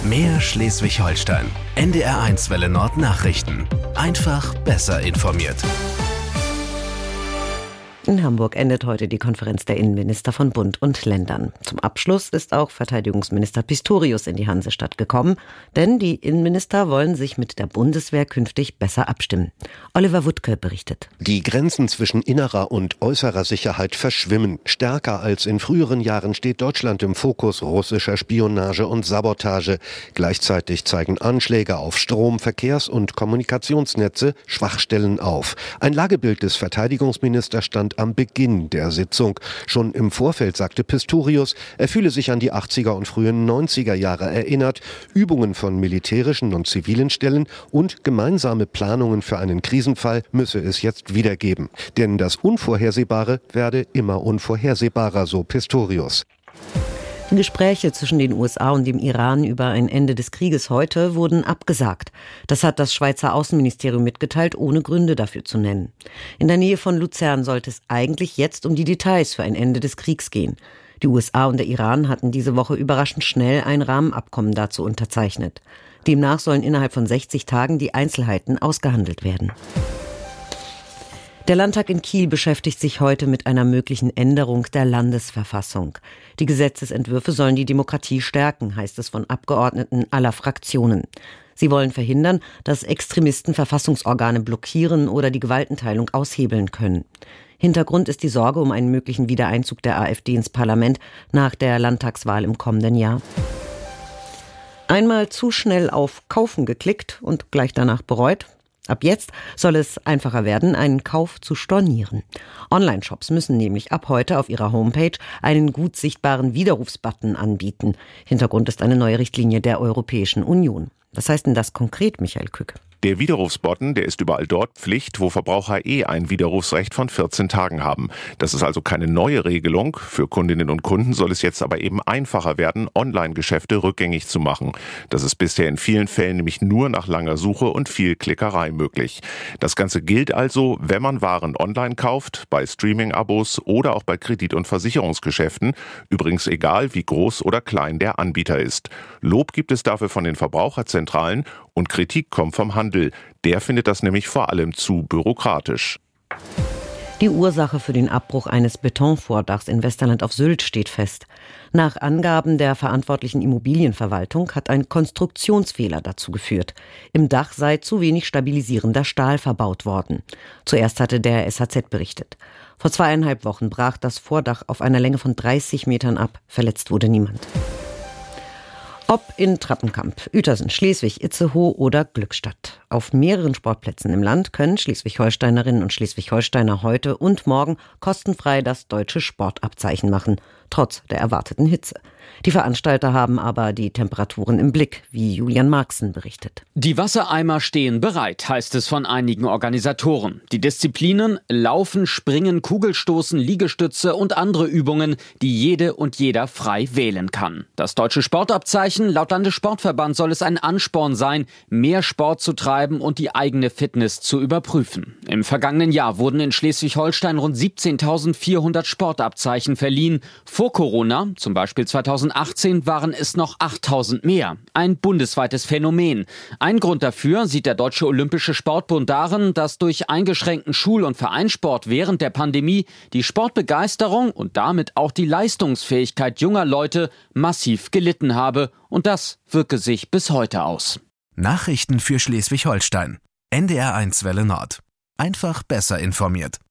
Mehr Schleswig-Holstein. NDR1 Welle Nord Nachrichten. Einfach besser informiert. In Hamburg endet heute die Konferenz der Innenminister von Bund und Ländern. Zum Abschluss ist auch Verteidigungsminister Pistorius in die Hansestadt gekommen, denn die Innenminister wollen sich mit der Bundeswehr künftig besser abstimmen. Oliver Wuttke berichtet. Die Grenzen zwischen innerer und äußerer Sicherheit verschwimmen. Stärker als in früheren Jahren steht Deutschland im Fokus russischer Spionage und Sabotage. Gleichzeitig zeigen Anschläge auf Strom-, Verkehrs- und Kommunikationsnetze Schwachstellen auf. Ein Lagebild des Verteidigungsministers stand am Beginn der Sitzung. Schon im Vorfeld sagte Pistorius, er fühle sich an die 80er und frühen 90er Jahre erinnert. Übungen von militärischen und zivilen Stellen und gemeinsame Planungen für einen Krisenfall müsse es jetzt wieder geben. Denn das Unvorhersehbare werde immer unvorhersehbarer, so Pistorius. Gespräche zwischen den USA und dem Iran über ein Ende des Krieges heute wurden abgesagt. Das hat das Schweizer Außenministerium mitgeteilt, ohne Gründe dafür zu nennen. In der Nähe von Luzern sollte es eigentlich jetzt um die Details für ein Ende des Kriegs gehen. Die USA und der Iran hatten diese Woche überraschend schnell ein Rahmenabkommen dazu unterzeichnet. Demnach sollen innerhalb von 60 Tagen die Einzelheiten ausgehandelt werden. Der Landtag in Kiel beschäftigt sich heute mit einer möglichen Änderung der Landesverfassung. Die Gesetzesentwürfe sollen die Demokratie stärken, heißt es von Abgeordneten aller Fraktionen. Sie wollen verhindern, dass Extremisten Verfassungsorgane blockieren oder die Gewaltenteilung aushebeln können. Hintergrund ist die Sorge um einen möglichen Wiedereinzug der AfD ins Parlament nach der Landtagswahl im kommenden Jahr. Einmal zu schnell auf Kaufen geklickt und gleich danach bereut? Ab jetzt soll es einfacher werden, einen Kauf zu stornieren. Online-Shops müssen nämlich ab heute auf ihrer Homepage einen gut sichtbaren Widerrufsbutton anbieten. Hintergrund ist eine neue Richtlinie der Europäischen Union. Was heißt denn das konkret, Michael Kück? Der Widerrufsbutton, der ist überall dort Pflicht, wo Verbraucher ein Widerrufsrecht von 14 Tagen haben. Das ist also keine neue Regelung. Für Kundinnen und Kunden soll es jetzt aber eben einfacher werden, Online-Geschäfte rückgängig zu machen. Das ist bisher in vielen Fällen nämlich nur nach langer Suche und viel Klickerei möglich. Das Ganze gilt also, wenn man Waren online kauft, bei Streaming-Abos oder auch bei Kredit- und Versicherungsgeschäften. Übrigens egal, wie groß oder klein der Anbieter ist. Lob gibt es dafür von den Verbraucherzentralen und Kritik kommt vom Handel. Der findet das nämlich vor allem zu bürokratisch. Die Ursache für den Abbruch eines Betonvordachs in Westerland auf Sylt steht fest. Nach Angaben der verantwortlichen Immobilienverwaltung hat ein Konstruktionsfehler dazu geführt. Im Dach sei zu wenig stabilisierender Stahl verbaut worden. Zuerst hatte der SHZ berichtet. Vor 2,5 Wochen brach das Vordach auf einer Länge von 30 Metern ab. Verletzt wurde niemand. Ob in Trappenkamp, Uetersen, Schleswig, Itzehoe oder Glückstadt. Auf mehreren Sportplätzen im Land können Schleswig-Holsteinerinnen und Schleswig-Holsteiner heute und morgen kostenfrei das deutsche Sportabzeichen machen, trotz der erwarteten Hitze. Die Veranstalter haben aber die Temperaturen im Blick, wie Julian Marxen berichtet. Die Wassereimer stehen bereit, heißt es von einigen Organisatoren. Die Disziplinen Laufen, Springen, Kugelstoßen, Liegestütze und andere Übungen, die jede und jeder frei wählen kann. Das deutsche Sportabzeichen, laut Landessportverband soll es ein Ansporn sein, mehr Sport zu treiben und die eigene Fitness zu überprüfen. Im vergangenen Jahr wurden in Schleswig-Holstein rund 17.400 Sportabzeichen verliehen. Vor Corona, zum Beispiel 2018, waren es noch 8.000 mehr. Ein bundesweites Phänomen. Ein Grund dafür sieht der Deutsche Olympische Sportbund darin, dass durch eingeschränkten Schul- und Vereinssport während der Pandemie die Sportbegeisterung und damit auch die Leistungsfähigkeit junger Leute massiv gelitten habe. Und das wirke sich bis heute aus. Nachrichten für Schleswig-Holstein. NDR1 Welle Nord. Einfach besser informiert.